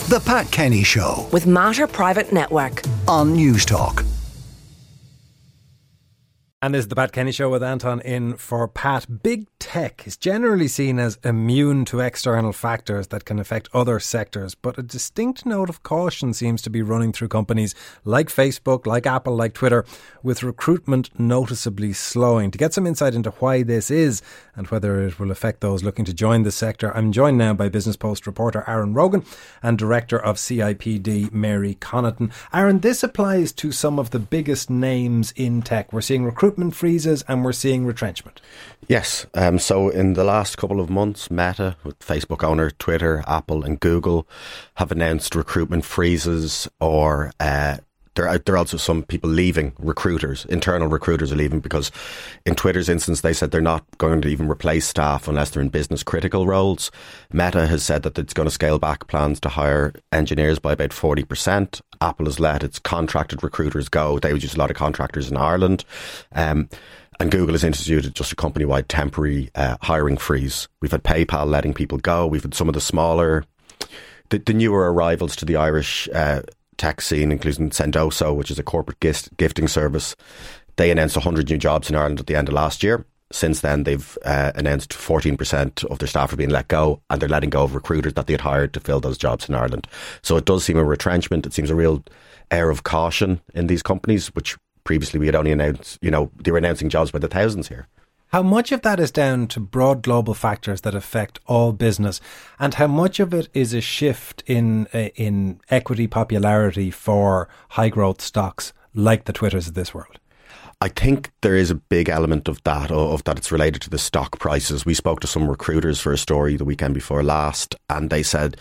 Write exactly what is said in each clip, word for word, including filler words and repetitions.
The Pat Kenny Show with Mater Private Network on News Talk. And this is the Pat Kenny Show with Anton in for Pat. Big tech is generally seen as immune to external factors that can affect other sectors, but a distinct note of caution seems to be running through companies like Facebook, like Apple, like Twitter, with recruitment noticeably slowing. To get some insight into why this is and whether it will affect those looking to join the sector, I'm joined now by Business Post reporter Aaron Rogan and Director of C I P D, Mary Connaughton. Aaron, this applies to some of the biggest names in tech. We're seeing recruitment Recruitment freezes and we're seeing retrenchment. Yes, um, so in the last couple of months, Meta, with Facebook owner, Twitter, Apple and Google have announced recruitment freezes, or uh, there are, there are also some people leaving, recruiters, internal recruiters are leaving, because in Twitter's instance, they said they're not going to even replace staff unless they're in business critical roles. Meta has said that it's going to scale back plans to hire engineers by about forty percent. Apple has let its contracted recruiters go. They would use a lot of contractors in Ireland. Um, and Google has instituted just a company-wide temporary uh, hiring freeze. We've had PayPal letting people go. We've had some of the smaller, the, the newer arrivals to the Irish uh, tech scene, including Sendoso, which is a corporate gift, gifting service. They announced one hundred new jobs in Ireland at the end of last year. Since then, they've uh, announced fourteen percent of their staff are being let go, and they're letting go of recruiters that they had hired to fill those jobs in Ireland. So it does seem a retrenchment. It seems a real air of caution in these companies, which previously we had only announced, you know, they were announcing jobs by the thousands here. How much of that is down to broad global factors that affect all business, and how much of it is a shift in uh, in equity popularity for high growth stocks like the Twitters of this world? I think there is a big element of that, of that it's related to the stock prices. We spoke to some recruiters for a story the weekend before last, and they said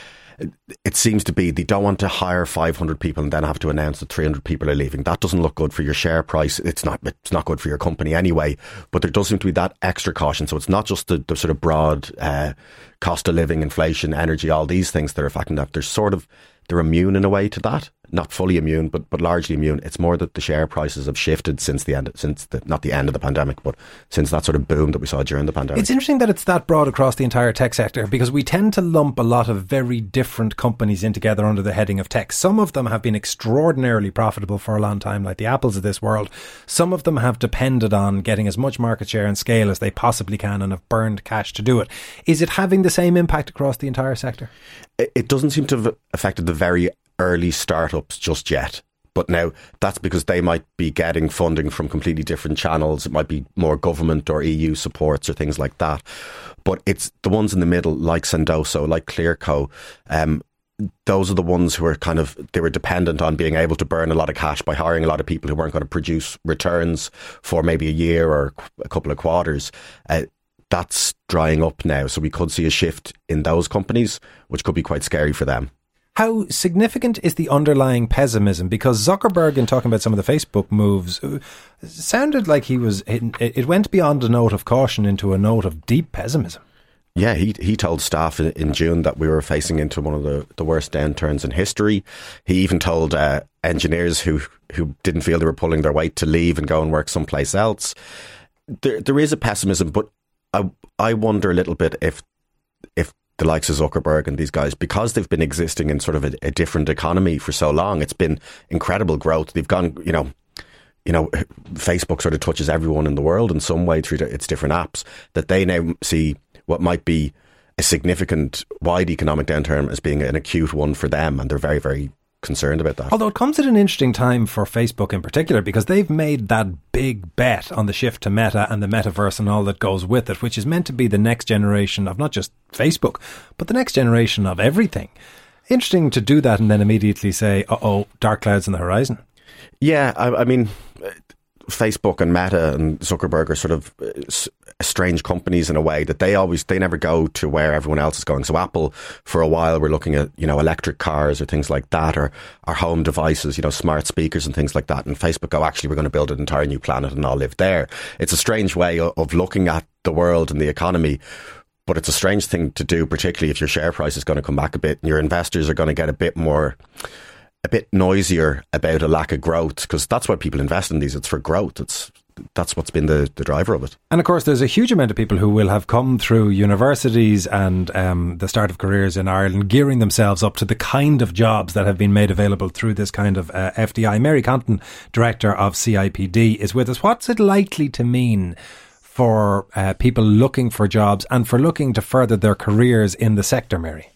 it seems to be they don't want to hire five hundred people and then have to announce that three hundred people are leaving. That doesn't look good for your share price. It's not it's not good for your company anyway, but there does seem to be that extra caution. So it's not just the, the sort of broad uh, cost of living, inflation, energy, all these things that are affecting that. They're sort of, they're immune in a way to that. Not fully immune, but but largely immune. It's more that the share prices have shifted since the end, since the, not the end of the pandemic, but since that sort of boom that we saw during the pandemic. It's interesting that it's that broad across the entire tech sector, because we tend to lump a lot of very different companies in together under the heading of tech. Some of them have been extraordinarily profitable for a long time, like the Apples of this world. Some of them have depended on getting as much market share and scale as they possibly can and have burned cash to do it. Is it having the same impact across the entire sector? It, it doesn't seem to have affected the very early startups just yet. But now that's because they might be getting funding from completely different channels. It might be more government or E U supports or things like that. But it's the ones in the middle, like Sendoso, like Clearco. Um, those are the ones who are kind of, they were dependent on being able to burn a lot of cash by hiring a lot of people who weren't going to produce returns for maybe a year or a couple of quarters. Uh, that's drying up now. So we could see a shift in those companies, which could be quite scary for them. How significant is the underlying pessimism? Because Zuckerberg, in talking about some of the Facebook moves, sounded like he was, it, it went beyond a note of caution into a note of deep pessimism. Yeah, he he told staff in, in June that we were facing into one of the, the worst downturns in history. He even told uh, engineers who, who didn't feel they were pulling their weight to leave and go and work someplace else. There there is a pessimism, but I I wonder a little bit if if the likes of Zuckerberg and these guys, because they've been existing in sort of a, a different economy for so long, it's been incredible growth. They've gone, you know, you know, Facebook sort of touches everyone in the world in some way through its different apps, that they now see what might be a significant wide economic downturn as being an acute one for them. And they're very, very concerned about that. Although it comes at an interesting time for Facebook in particular, because they've made that big bet on the shift to Meta and the metaverse and all that goes with it, which is meant to be the next generation of not just Facebook, but the next generation of everything. Interesting to do that and then immediately say, uh-oh, dark clouds on the horizon. Yeah, I, I mean, Facebook and Meta and Zuckerberg are sort of strange companies in a way that they always, they never go to where everyone else is going. So Apple, for a while, we're looking at, you know, electric cars or things like that, or our home devices, you know, smart speakers and things like that. And Facebook go, actually, we're going to build an entire new planet and all live there. It's a strange way of looking at the world and the economy. But it's a strange thing to do, particularly if your share price is going to come back a bit and your investors are going to get a bit more, a bit noisier about a lack of growth, because that's why people invest in these. It's for growth. It's that's what's been the, the driver of it. And of course, there's a huge amount of people who will have come through universities and um, the start of careers in Ireland, gearing themselves up to the kind of jobs that have been made available through this kind of uh, F D I. Mary Compton, Director of C I P D, is with us. What's it likely to mean for uh, people looking for jobs and for looking to further their careers in the sector, Mary?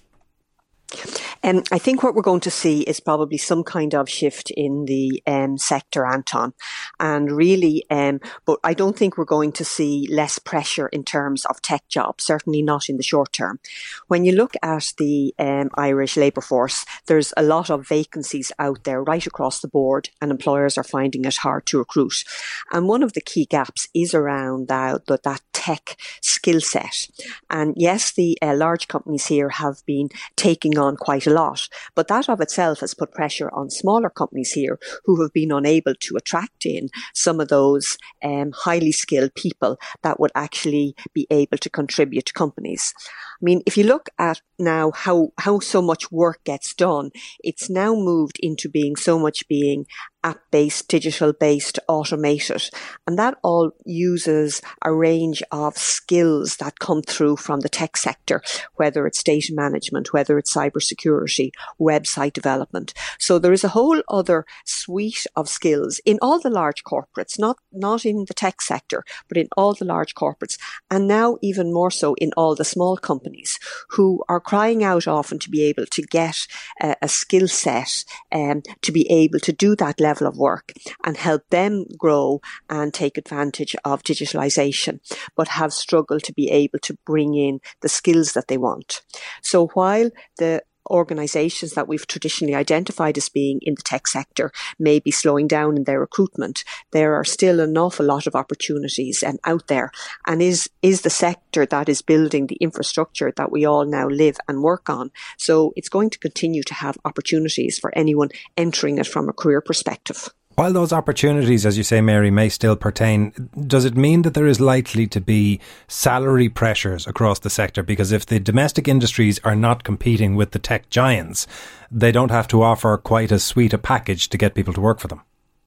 Um, I think what we're going to see is probably some kind of shift in the um, sector, Anton. And really, um, but I don't think we're going to see less pressure in terms of tech jobs, certainly not in the short term. When you look at the um, Irish labour force, there's a lot of vacancies out there right across the board, and employers are finding it hard to recruit. And one of the key gaps is around that, that, that tech skill set. And yes, the uh, large companies here have been taking on quite a lot, but that of itself has put pressure on smaller companies here who have been unable to attract in some of those um, highly skilled people that would actually be able to contribute to companies. I mean, if you look at now how, how so much work gets done, it's now moved into being so much being app-based, digital-based, automated. And that all uses a range of skills that come through from the tech sector, whether it's data management, whether it's cybersecurity, website development. So there is a whole other suite of skills in all the large corporates, not, not in the tech sector, but in all the large corporates. And now even more so in all the small companies who are crying out often to be able to get a, a skill set um, to be able to do that level of work and help them grow and take advantage of digitalization, but have struggled to be able to bring in the skills that they want. So while the organisations that we've traditionally identified as being in the tech sector may be slowing down in their recruitment, there are still an awful lot of opportunities um, out there, and is is the sector that is building the infrastructure that we all now live and work on. So it's going to continue to have opportunities for anyone entering it from a career perspective. While those opportunities, as you say, Mary, may still pertain, does it mean that there is likely to be salary pressures across the sector? Because if the domestic industries are not competing with the tech giants, they don't have to offer quite as sweet a package to get people to work for them.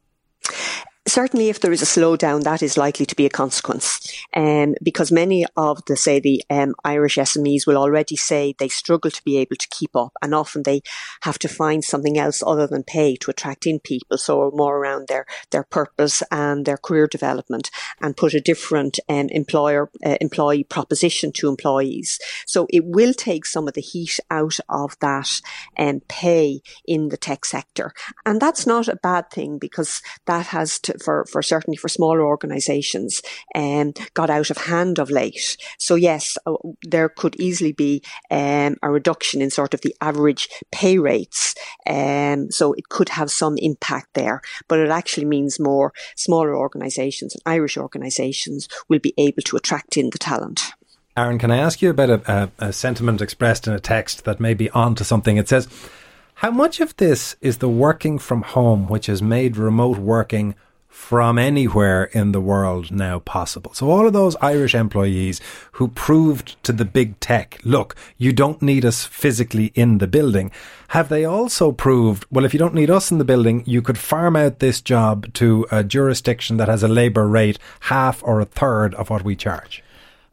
Certainly, if there is a slowdown, that is likely to be a consequence, um, because many of the, say, the um, Irish S M Es will already say they struggle to be able to keep up, and often they have to find something else other than pay to attract in people, so more around their, their purpose and their career development, and put a different um, employer uh, employee proposition to employees. So it will take some of the heat out of that um, pay in the tech sector, and that's not a bad thing, because that has to For, for certainly for smaller organisations, um, got out of hand of late. So yes, uh, there could easily be um, a reduction in sort of the average pay rates. Um, so it could have some impact there, but it actually means more smaller organisations and Irish organisations will be able to attract in the talent. Aaron, can I ask you about a, a, a sentiment expressed in a text that may be onto something? It says, how much of this is the working from home which has made remote working from anywhere in the world now possible? So all of those Irish employees who proved to the big tech, look, you don't need us physically in the building, have they also proved, well, if you don't need us in the building, you could farm out this job to a jurisdiction that has a labour rate half or a third of what we charge?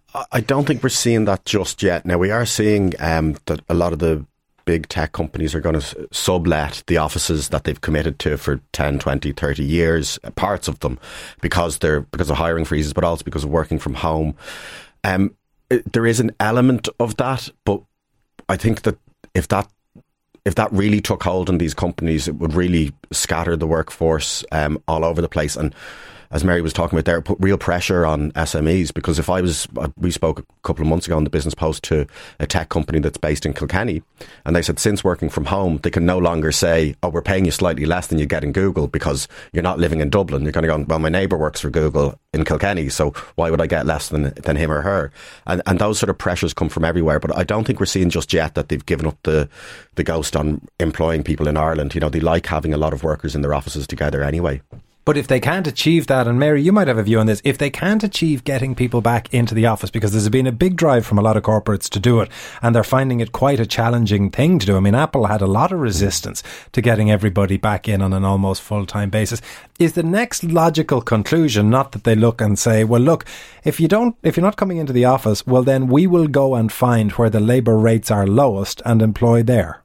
I don't think we're seeing that just yet. Now, we are seeing um, that a lot of the big tech companies are going to sublet the offices that they've committed to for ten, twenty, thirty years, parts of them, because they're because of hiring freezes, but also because of working from home. Um, it, there is an element of that, but I think that if that if that really took hold in these companies, it would really scatter the workforce um, all over the place. And as Mary was talking about there, put real pressure on S M Es, because if I was, we spoke a couple of months ago on the Business Post to a tech company that's based in Kilkenny, and they said since working from home, they can no longer say, oh, we're paying you slightly less than you get in Google because you're not living in Dublin. You're kind of going, well, my neighbour works for Google in Kilkenny, so why would I get less than than him or her? And and those sort of pressures come from everywhere, but I don't think we're seeing just yet that they've given up the, the ghost on employing people in Ireland. You know, they like having a lot of workers in their offices together anyway. But if they can't achieve that, and Mary, you might have a view on this, if they can't achieve getting people back into the office, because there's been a big drive from a lot of corporates to do it, and they're finding it quite a challenging thing to do. I mean, Apple had a lot of resistance to getting everybody back in on an almost full-time basis. Is the next logical conclusion not that they look and say, well, look, if you don't, if you're not coming into the office, well, then we will go and find where the labour rates are lowest and employ there?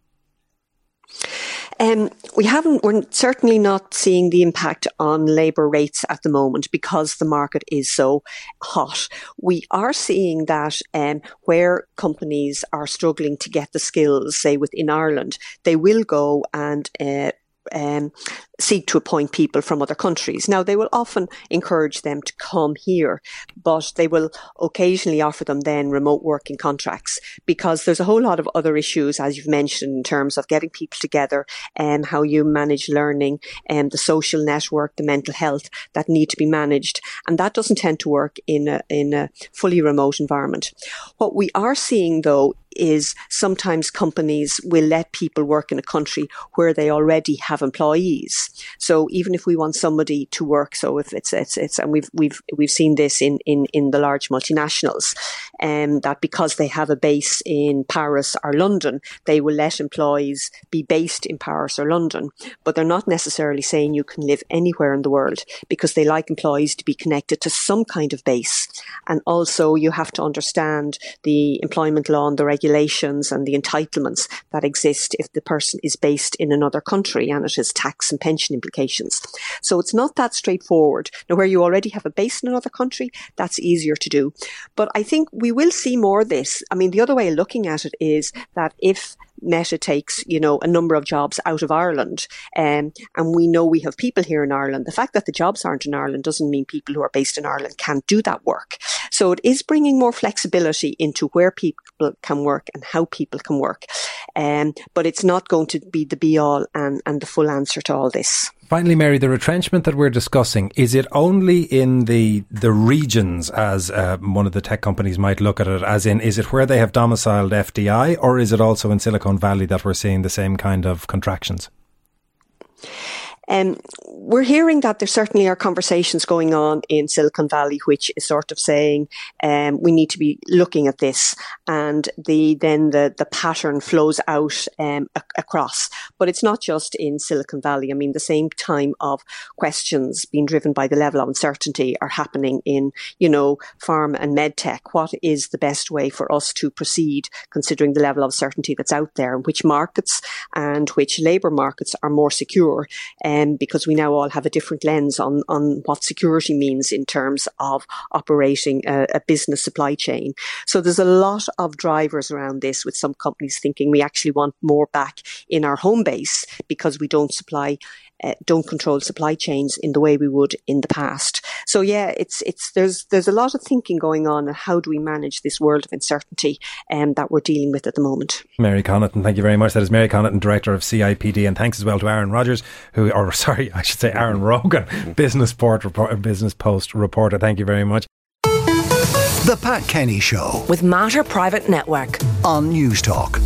Um, we haven't, we're certainly not seeing the impact on labour rates at the moment because the market is so hot. We are seeing that um, where companies are struggling to get the skills, say within Ireland, they will go and uh, um, seek to appoint people from other countries. Now, they will often encourage them to come here, but they will occasionally offer them then remote working contracts because there's a whole lot of other issues, as you've mentioned, in terms of getting people together and um, how you manage learning and um, the social network, the mental health that need to be managed. And that doesn't tend to work in a, in a fully remote environment. What we are seeing, though, is sometimes companies will let people work in a country where they already have employees. So even if we want somebody to work, so if it's it's it's and we've we've we've seen this in in in the large multinationals, um, that because they have a base in Paris or London, they will let employees be based in Paris or London, but they're not necessarily saying you can live anywhere in the world because they like employees to be connected to some kind of base. And also you have to understand the employment law and the regulations and the entitlements that exist if the person is based in another country, and it has tax and pension implications. So it's not that straightforward. Now, where you already have a base in another country, that's easier to do. But I think we will see more of this. I mean, the other way of looking at it is that if Meta takes, you know, a number of jobs out of Ireland, um, and we know we have people here in Ireland, the fact that the jobs aren't in Ireland doesn't mean people who are based in Ireland can't do that work. So it is bringing more flexibility into where people can work and how people can work. Um, but it's not going to be the be-all and, and the full answer to all this. Finally, Mary, the retrenchment that we're discussing, is it only in the the regions, as uh, one of the tech companies might look at it, as in, is it where they have domiciled F D I, or is it also in Silicon Valley that we're seeing the same kind of contractions? Um, we're hearing that there certainly are conversations going on in Silicon Valley, which is sort of saying um, we need to be looking at this, and the then the the pattern flows out um, a- across. But it's not just in Silicon Valley. I mean, the same time of questions being driven by the level of uncertainty are happening in, you know, pharma and medtech. What is the best way for us to proceed, considering the level of uncertainty that's out there, and which markets and which labour markets are more secure? Um, Um, because we now all have a different lens on, on what security means in terms of operating a, a business supply chain. So there's a lot of drivers around this, with some companies thinking we actually want more back in our home base because we don't supply, uh, don't control supply chains in the way we would in the past. So yeah, it's it's there's there's a lot of thinking going on, and how do we manage this world of uncertainty um, that we're dealing with at the moment. Mary Connaughton, thank you very much. That is Mary Connaughton, Director of C I P D, and thanks as well to Aaron Rodgers, who, or sorry, I should say Aaron Rogan, Business Port report, Business Post reporter. Thank you very much. The Pat Kenny Show with Mater Private Network on News Talk.